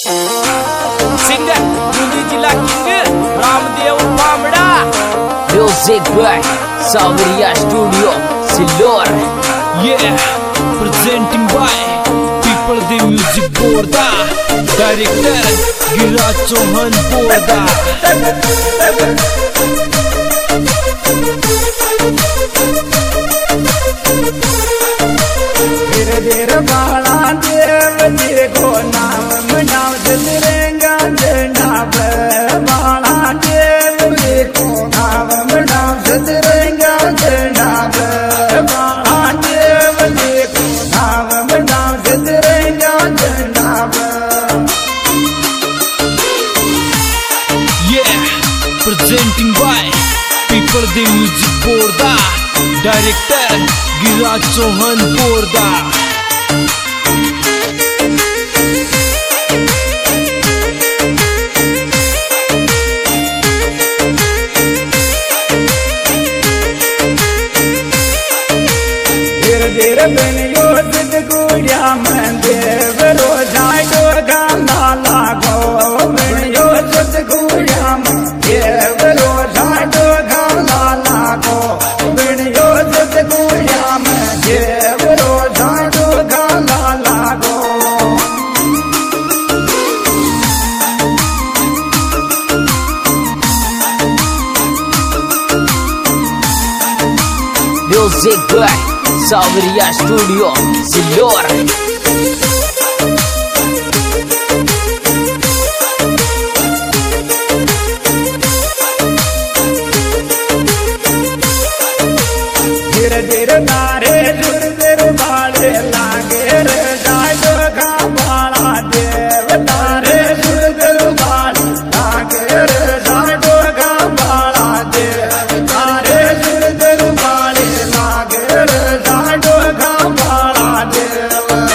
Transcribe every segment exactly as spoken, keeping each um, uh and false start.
Singer Bundi जिला king Ramdev Bamda. Music by Sawariya studio Sillor. Yeah, presenting by People the Music Borda, Director Giraj Chauhan Borda। धीरे धीरे बाला देव देखो नाम मनाव जतरेंगा जनाब बाला देव देखो नाम मनाव जतरेंगा जनाब बाला देव देखो नाम मनाव जतरेंगा जनाब। Yeah, presenting by People the Music Borda, Director Giraj Chauhan Borda। धीरे धीरे बनियो सिद्ध गुड़िया में देव रोजा डोगा नाला गो बनियो सिद्ध गुड़िया में देव रोजा डोगा नाला गो बनियो सिद्ध गुड़िया में देव रोजा डोगा नाला गो। Music by Sawariya studio Sillor. धीरे धीरे तारे जुड़ तेरे बाले लागे रे जायो का बाला देव तारे जुड़ तेरे बाले लागे रे जायो का बाला देव तारे जुड़ तेरे बाले लागे रे जायो का बाला देव।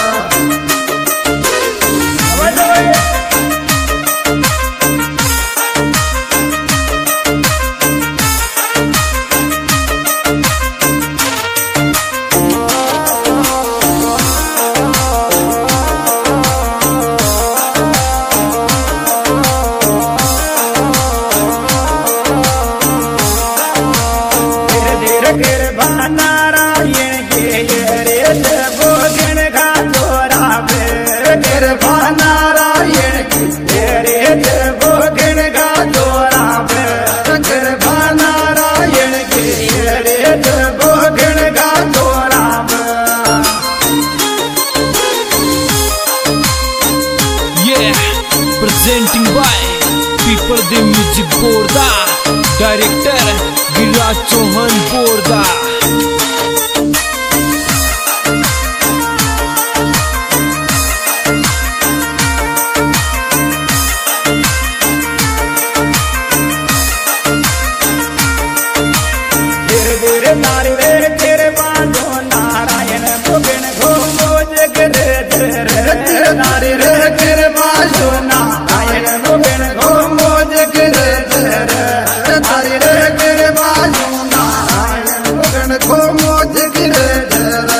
धीरे धीरे कृपा नारायण के रे भोजन का तोरा कृपा नारायण के रे भोजन का तोरा कृपा नारायण के रे भोजन का तोरा। Yeah, presenting by People the Music Borda, Director Giraj Chauhan Borda। धीरे धीरे तारी रे तेरे बाजो नारायण भोगन घूमो जग रे तेरे तारी रे तेरे बाजो नारायण भोगन घूमो जग रे तेरे तारी रे तेरे बाजो नारायण भोगन घूमो जग रे तेरे।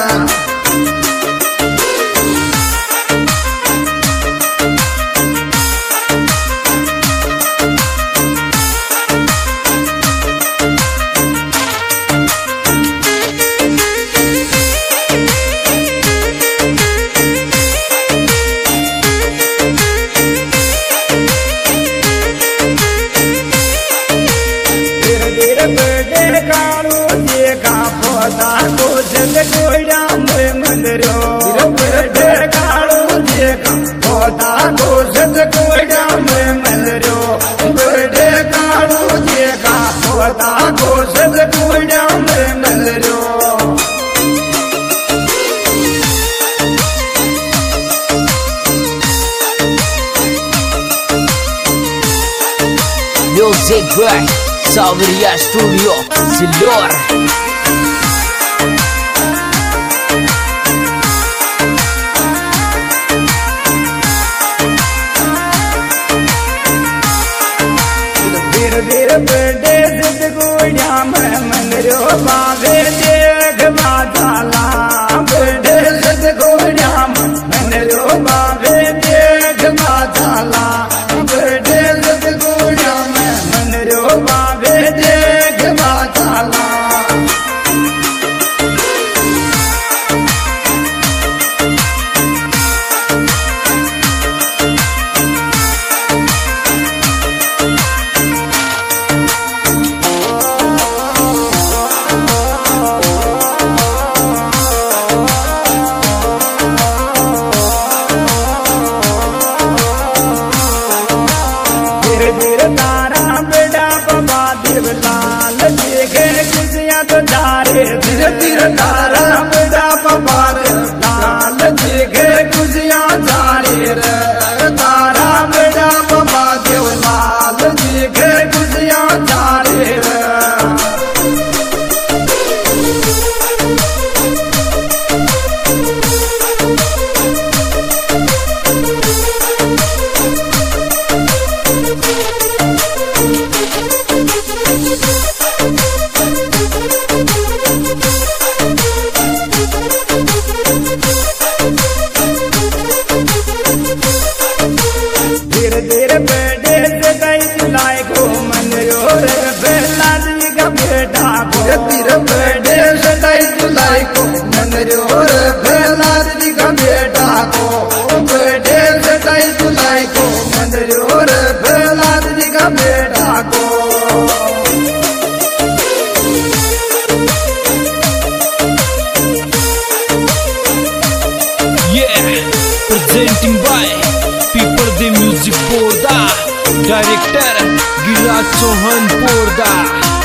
धीरे धीरे बेटे कालू देखा पोता को जल कोयडा में मंदिरो बेटे कालू देखा पोता को जल कोयडा में मंदिरो बेटे कालू देखा पोता को जल कोयडा में मंदिरो। Music by Sawariya studio Sillor. धीरे धीरे बेटे सिद्ध गुड़िया में मंदिरो बाबे देख बाजाला बेटे सिद्ध गुड़िया में मंदिरो बाबे देख बाजाला। तीर तारा बेड़ा पवार लाल जी के खुशियाँ जारी रे तारा बेड़ा पवा देव लाल जी के खुशियाँ जारी रे धीरे धीरे बेटे से कई सिलाई को मन रे बेला जी का बेटा धीरे धीरे बेटे से कई सिलाई को मन रे बेला जी का बेटा को बेटे से कई सिलाई को मन रे बेला जी का बेटा को Yeah, presenting by People the Music Porda, Director Giraj Chauhan Porda.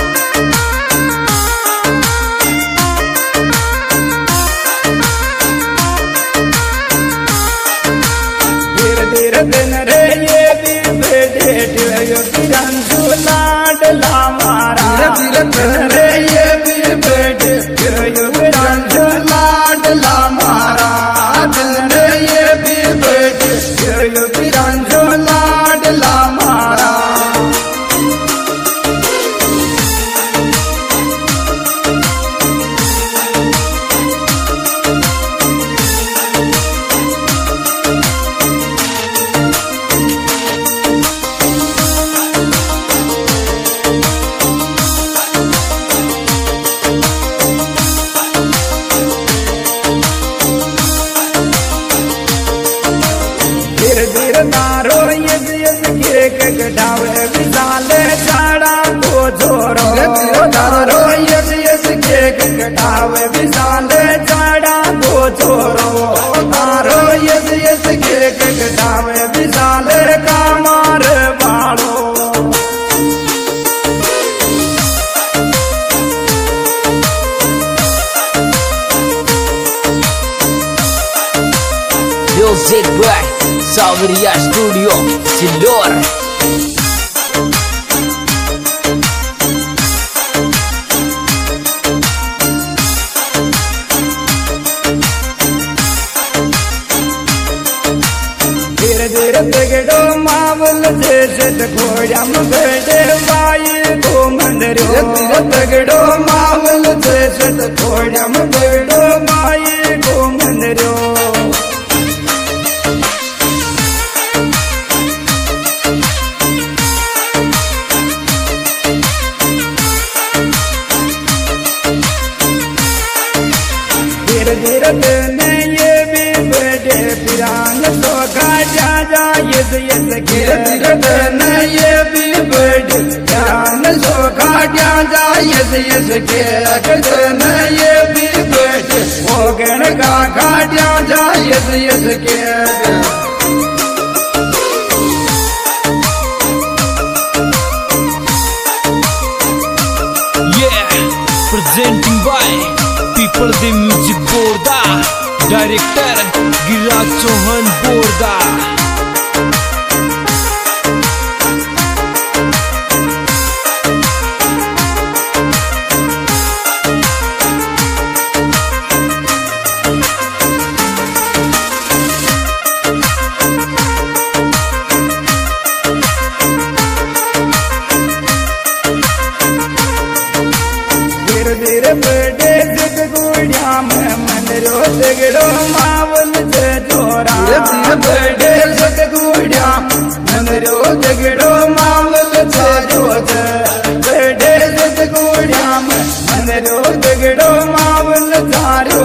धीरे धीरे दिन रे ये भी बेटे टियो किरंजू लाडला मारा धीरे धीरे दिन रे ये भी बेटे टियो किरंजू लाडला मारा दिन रे ये भी बेटे टियो किरंजू लाडला मारा धीरे धीरे नारो यस यस के कटावे विशाले झाड़ा को जोरो धीरे नारो यस यस के कटावे विशाले झाड़ा को जोरो नारो यस यस के कटावे विशाले कामार बाड़ो Music by Sauriya Studio Silor. धीरे धीरे तगड़ो मावल जैसे खोजम बेटे बाई को मंदिर धीरे तगड़ो मावल जैसे खोजम बेड़ो बाई को मंदिर धीरे धीरे दिन ये भी बेटे पिरान तो जा जा यस यस के धीरे दिन ये भी बेटे पिरान तो जा जा यस यस के दिन ये भी बेटे ओ गण का जा जा यस यस के Yeah, presenting by People the Music Porda, Director Giraj Chauhan Porda. धीरे धीरे बेटे जिद गुड़िया में मन रो तगड़ो मावल से जोरा धीरे बेटे जिद गुड़िया मन रो तगड़ो मावल से जोरा बेटे जिद गुड़िया में मन रो तगड़ो मावल सारो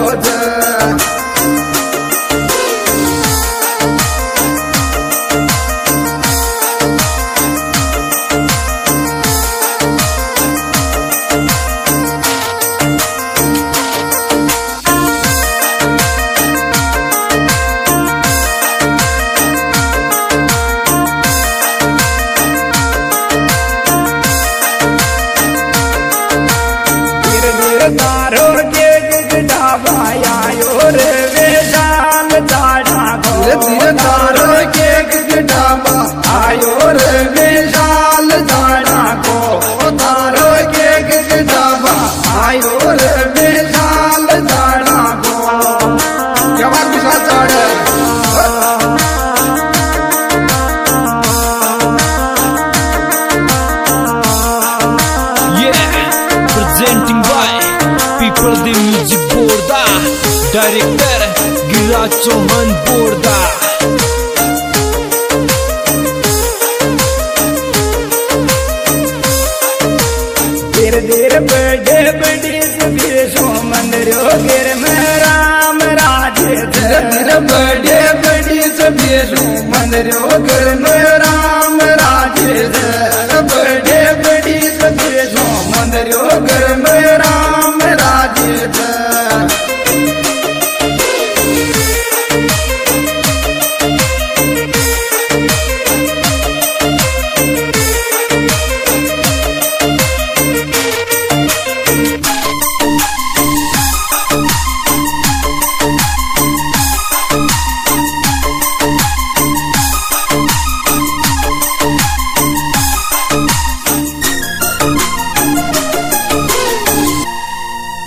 प्रदीप म्युझिक बोर्डा, डायरेक्टर गिरीराज चौहान बोर्डा। धीरे धीरे बड़े बड़ी सो मंदिरो गिर में राम राजे धीरे बड़े बड़ी सो मंदिरो गिर में राम राजे।